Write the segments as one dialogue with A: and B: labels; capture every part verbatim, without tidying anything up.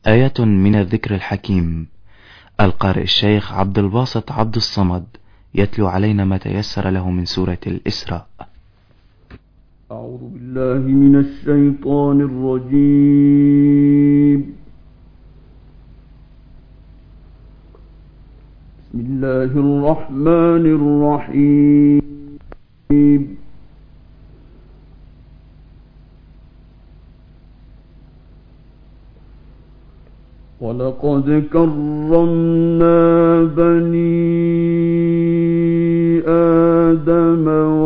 A: آية من الذكر الحكيم. القارئ الشيخ عبد الباسط عبد الصمد يتلو علينا ما تيسر له من سورة الإسراء.
B: أعوذ بالله من الشيطان الرجيم. بسم الله الرحمن الرحيم. ولقد كرمنا بني آدم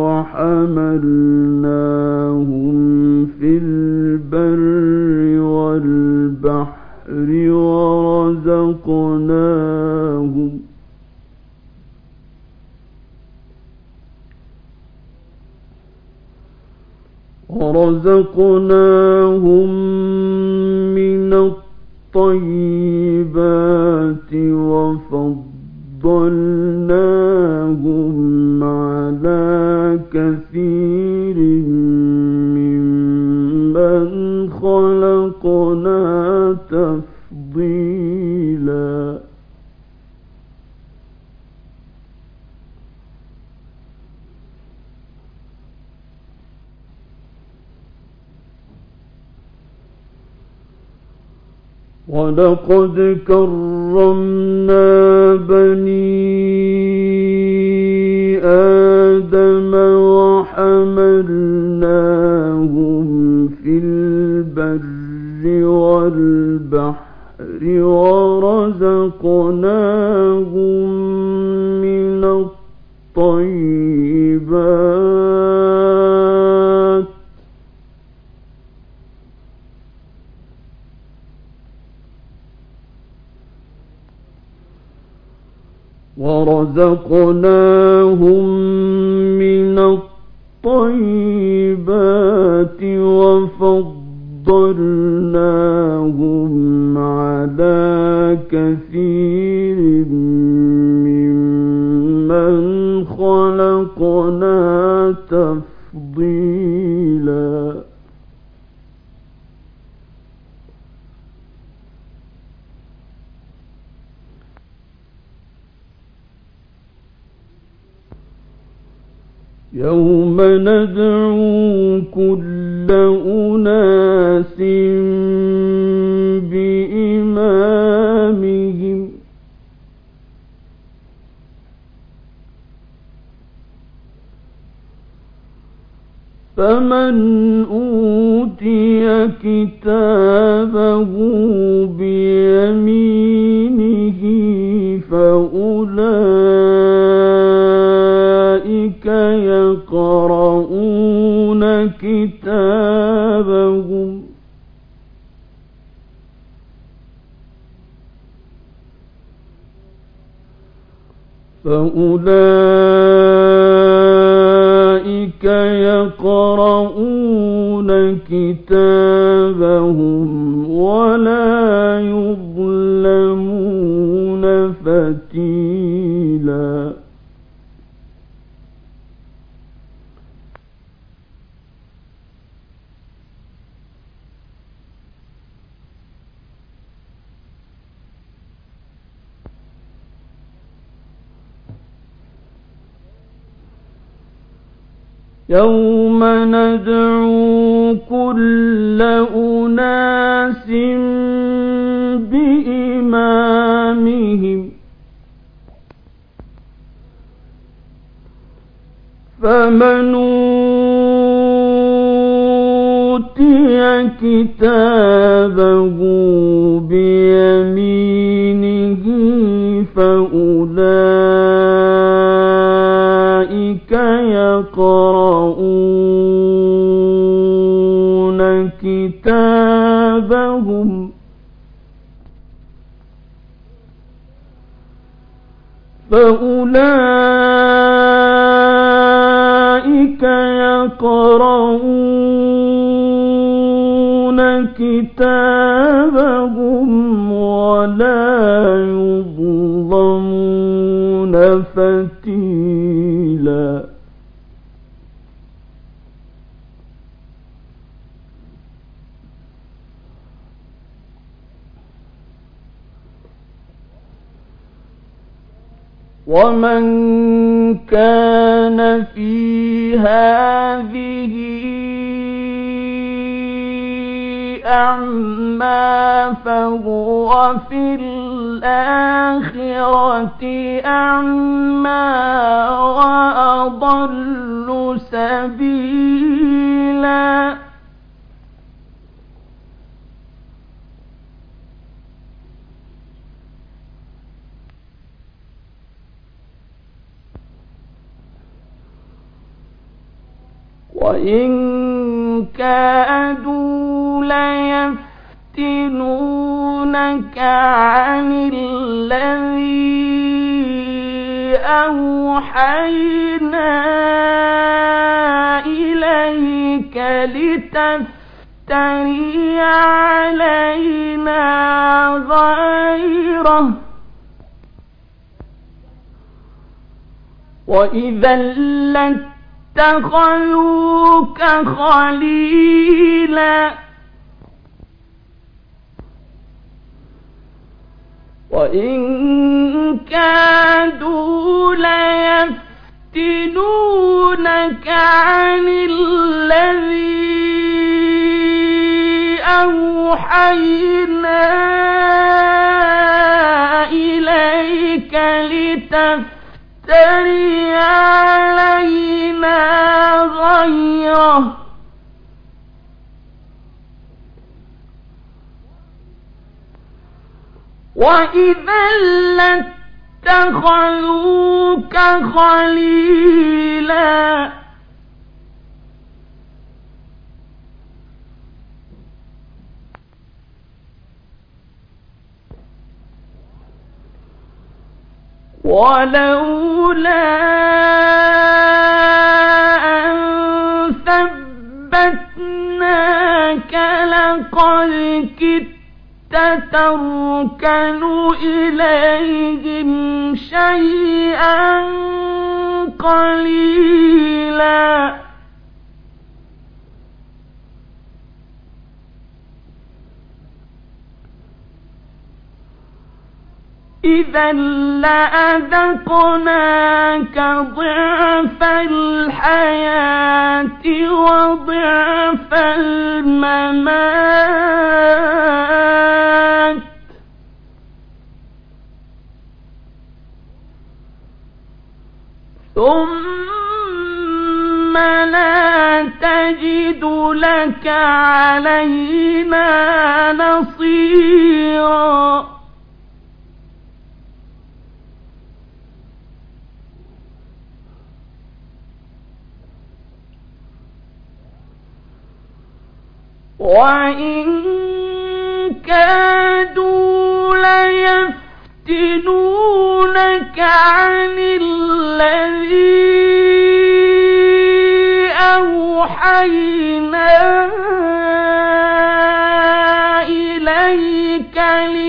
B: وحملناهم في البر والبحر ورزقناهم ورزقناهم من الطيبات وفضلناهم على كثير ممن خلقنا تفضيلا. ولقد كرمنا بني آدم وحملناهم في البر والبحر ورزقناهم من الطيبات ورزقناهم من الطيبات وفضلناهم على كثير ممن خلقنا تفضيلا. يوم ندعو كل أناس بإمامهم فمن أوتي كتابه بيمينه فأولئك يقرؤون كتابهم فأولئك يقرؤون كتابهم ولا يظلمون فتيلا. يوم ندعو كل أناس بإمامهم فمن أوتي كتابه بيمينه فأولئك يقرؤون كتابهم فأولئك يقرؤون كتابهم ولا يظلمون فتيلا. ومن كان في هذه أعمى فهو في الآخرة أعمى وأضل سبيلا. وإن كادوا ليفتنونك عن الذي أوحينا إليك لتفتري علينا غيره وإذا لاتخذوك خليلا. وإن كادوا ليفتنونك عن الذي أوحينا إليك لتفتري علينا غيره وإذا لاتخذوك خليلا. ولولا أن ثبتناك لقد كدت تتركن إليهم شيئا قليلا. إذا لأذقناك ضعف الحياة وضعف الممات ثم لا تجد لك علينا نصيرا. وإن كادوا ليفتنونك عن الذي أوحينا إليك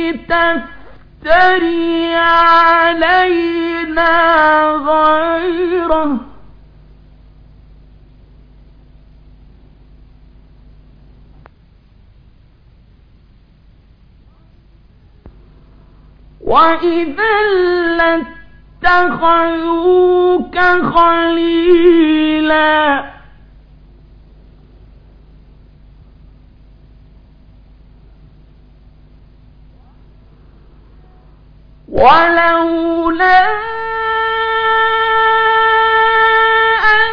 B: لتفتري علينا غيره وإذا لاتخذوك خليلا. ولولا أن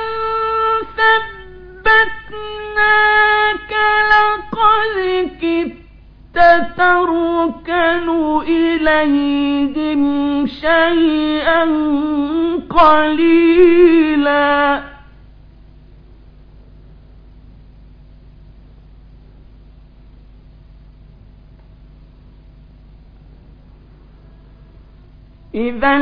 B: ثبتناك لقد كدت تتركن إليهم شيئا قليلا. إذا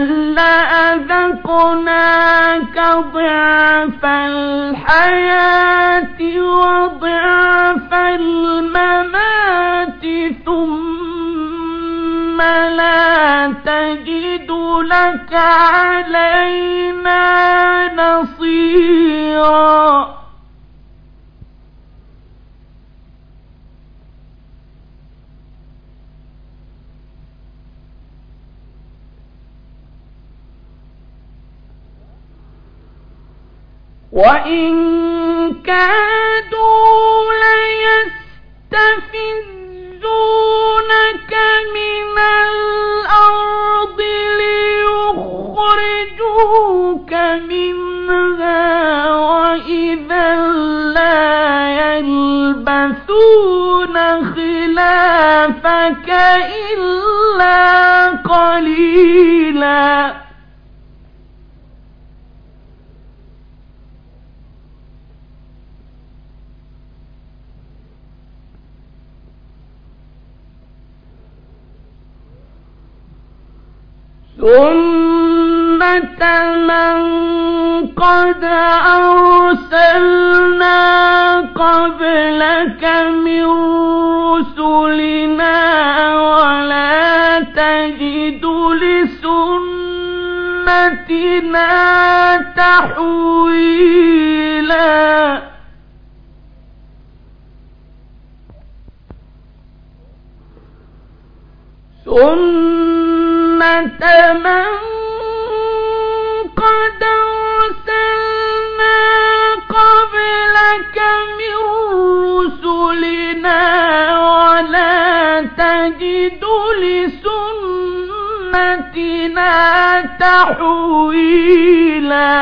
B: لأذقناك ضعف الحياة وضعف الممات ثم لا تجد لك علينا نصيرا. وإن كادوا ليستفزونك من الأرض ليخرجوك منها وإذا لا يلبثون خلافك إلا قليلا سنة من قد أرسلنا قبلك من رسلنا ولا تجد لسنتنا تحويلا سنة من قد أرسلنا قبلك من رسلنا ولا تجد لسنتنا تحويلا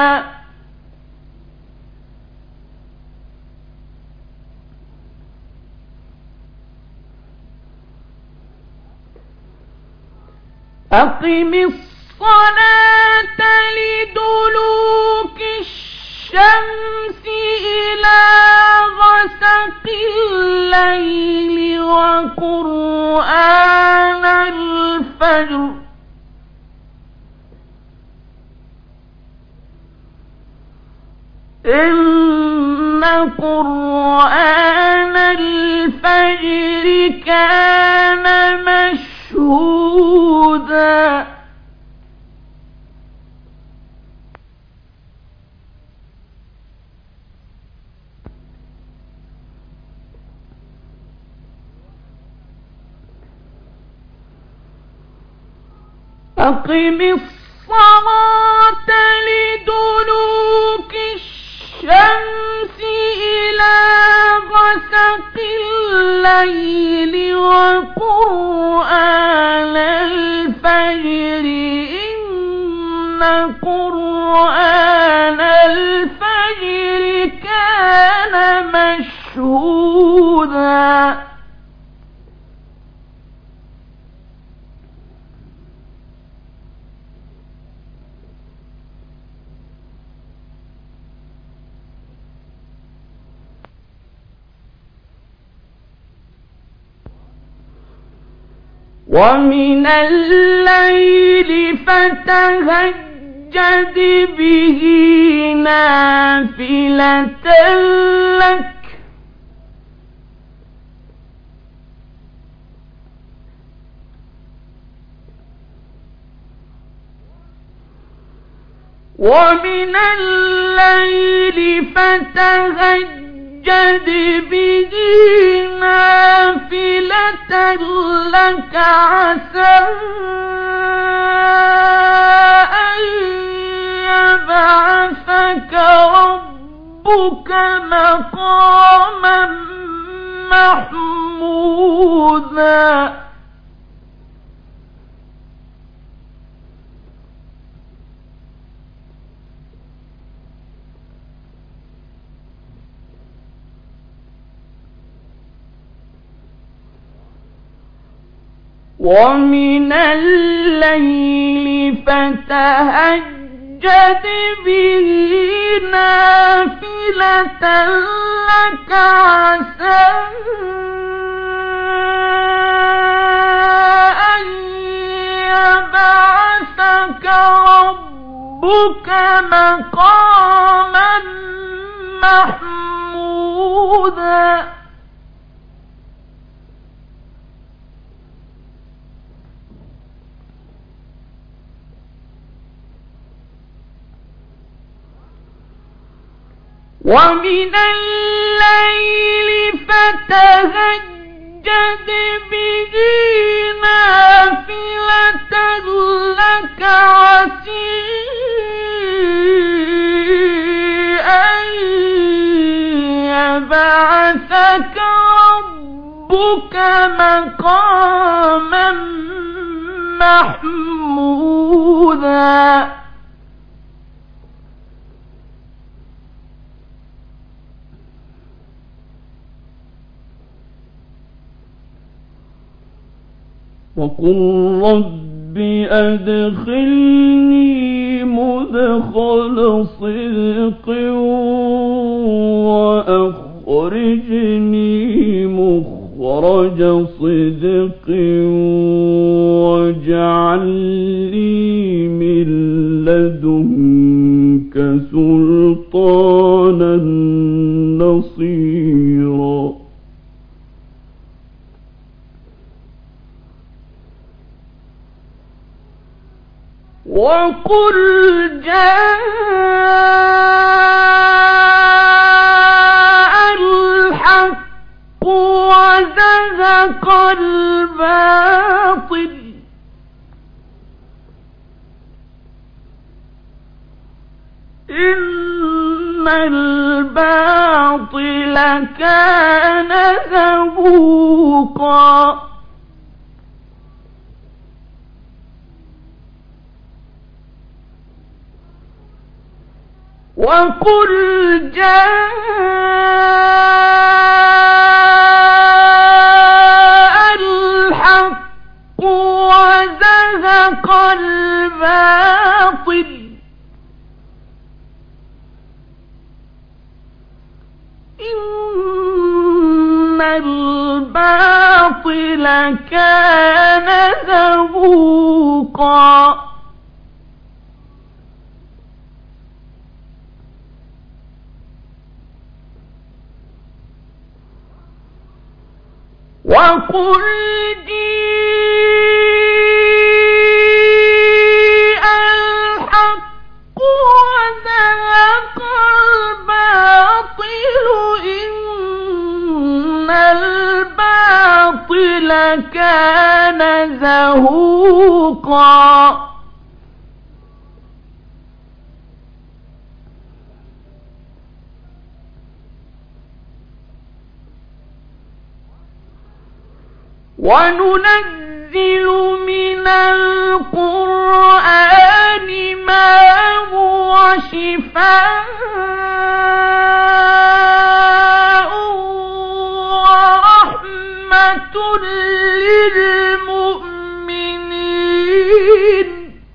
B: أقم الصلاة لدلوك الشمس إلى غسق الليل وقرآن الفجر إن قرآن الفجر كان مشهودا أقم الصلاة لدلوك الشمس إلى غسق الليل وقرآن الفجر إن قرآن الفجر كان مشهودا ومن الليل فتهجد به نافلة لك ومن الليل فتهجد به نافلة لك عسى أن يبعثك ربك مقاما محمودا ومن الليل فتهجد به نافلة لك عسى أن يبعثك ربك مقاما محمودا ومن الليل فتهجد به نافلة لك عسى أن مقاما محمودا وقل رب أدخلني مدخل صدق وأخرجني مخرج صدق واجعل لي من لدنك سلطانا نصيرا وقل جاء الحق وزهق الباطل إن الباطل كان زهوقا وقل جاء الحق وزهق الباطل إن الباطل كان زهوقا وقل جيء الحق وزهق الباطل إن الباطل كان زهوقا وننزل من القرآن ما هو شفاء ورحمة للمؤمنين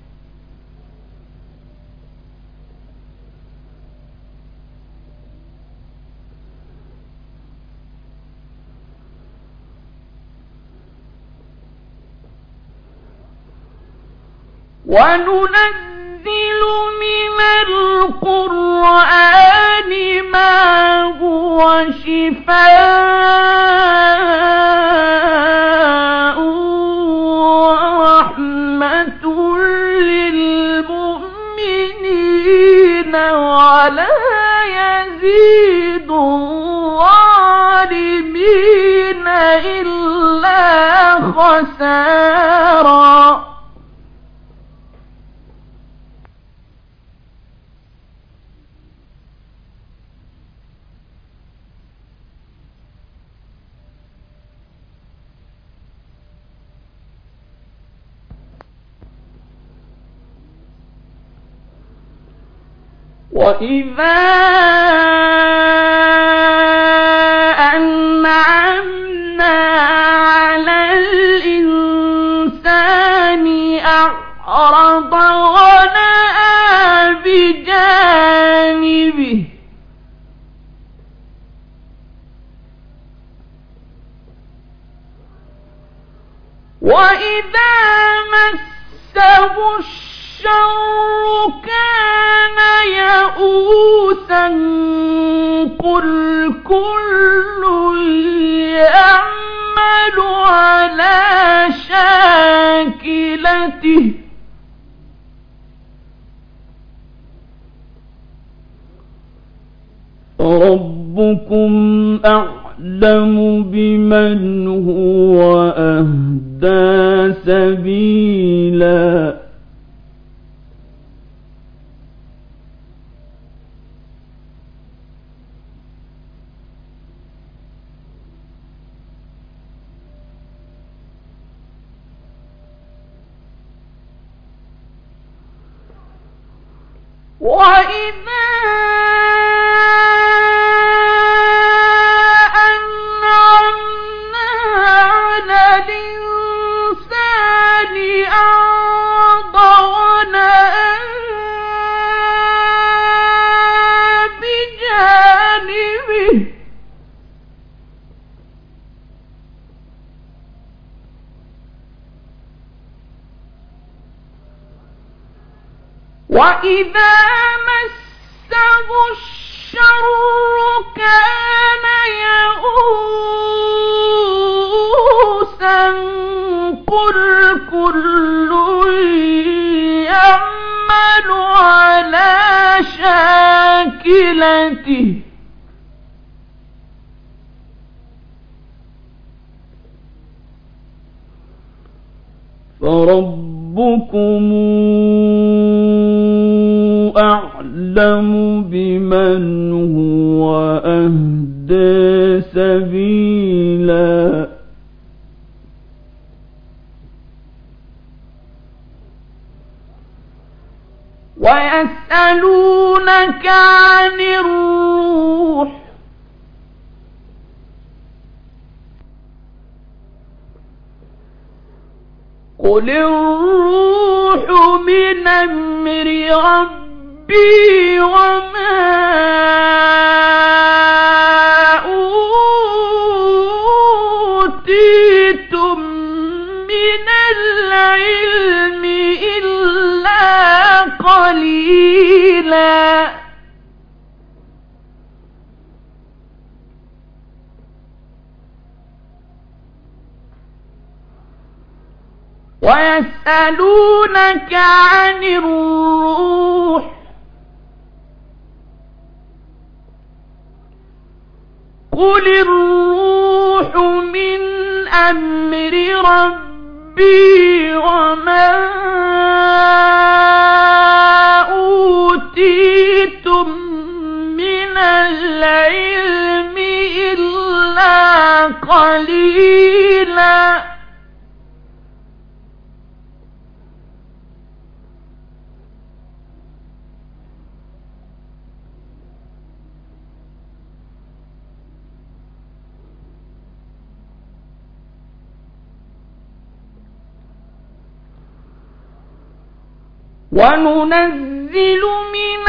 B: وننزل من القرآن ما هو شفاء ورحمة للمؤمنين ولا يزيد الظالمين إلا خسارا وإذا أنعمنا على الإنسان أعرض ونأى بجانبه وإذا مسه الشر كان يئوسا قل كل يعمل على شاكلته ربكم أعلم بمن هو أهدى سبيلا وإذا أنعمنا على الإنسان أعرض ونأى بجانبه وإذا مسه الشر كان يئوسا قل كل يعمل على شاكلته فربكم أعلم بمن هو أهدى سبيلا ويسألونك عن الروح قل الروح من أمر ربي وما أوتيتم من العلم إلا قليلا ويسألونك عن الروح قل الروح من أمر ربي وما أوتيتم من العلم إلا قليلا وننزل من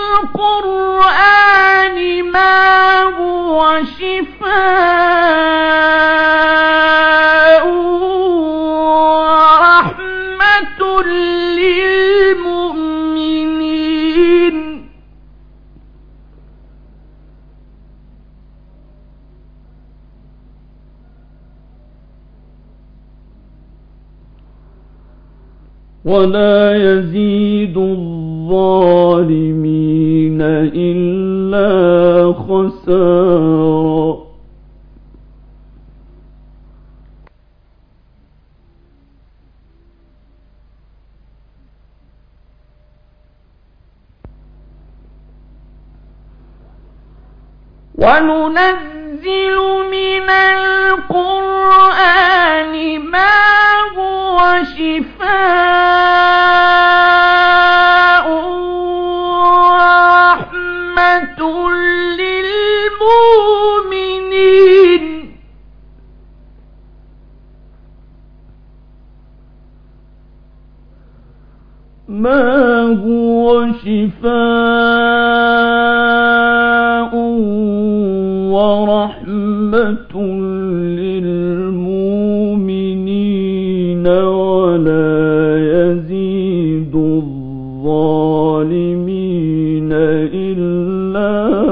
B: القرآن ما هو شفاء ورحمة للمؤمنين ولا يزيد الظالمين إلا خسارا وننزل من القرآن ما هو شفاء ورحمة للمؤمنين ما هو شفاء ورحمة للمؤمنين ولا يزيد الظالمين إلا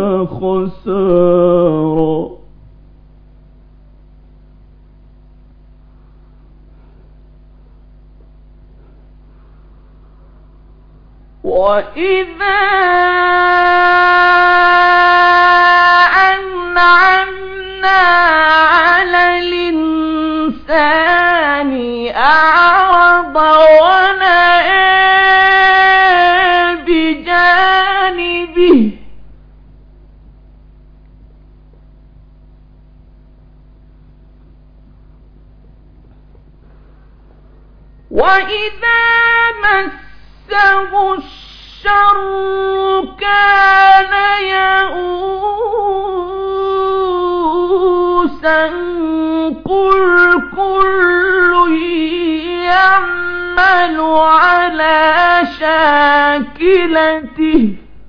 B: خسارا وإذا أنعمنا على الإنسان أعرض ونأى بجانبه وإذا مسه الشر الشر كان يئوسا قل كل يعمل على شاكلته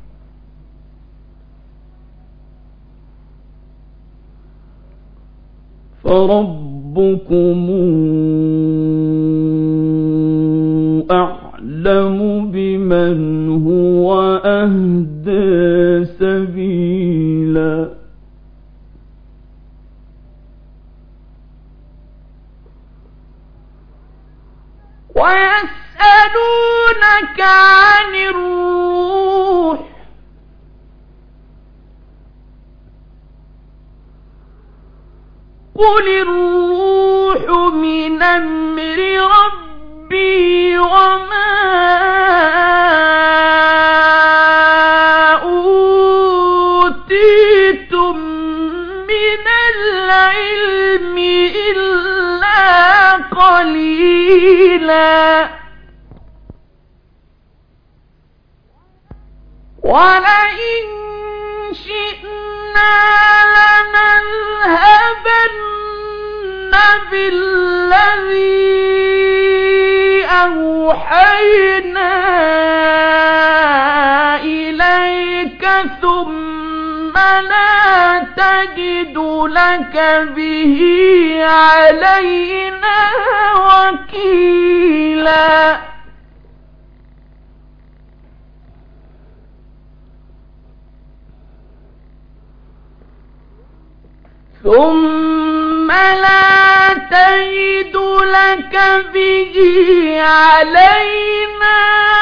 B: فربكم أعلم بمن هو أهدى سبيلا ويسألونك عن الروح قل الروح من أمر ربي وما أوتيتم من العلم إلا قليلا ولئن شئنا لنذهبن بالذي أوحينا إليك ثم لا تجد لك به علينا وكيلا ثم لا تجد لك به علينا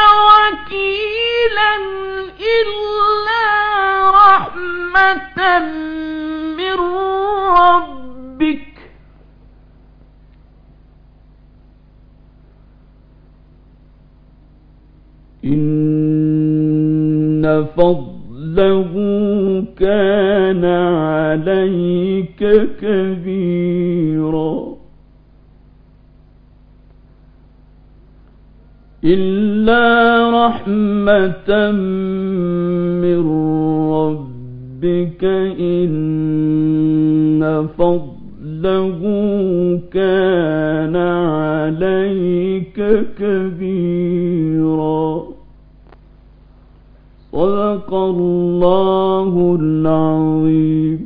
B: وكيلا إلا رحمة من ربك إن فضله كان عليك كبيرا إلا رحمة من ربك إن فضله كان عليك كبيرا صدق الله العظيم.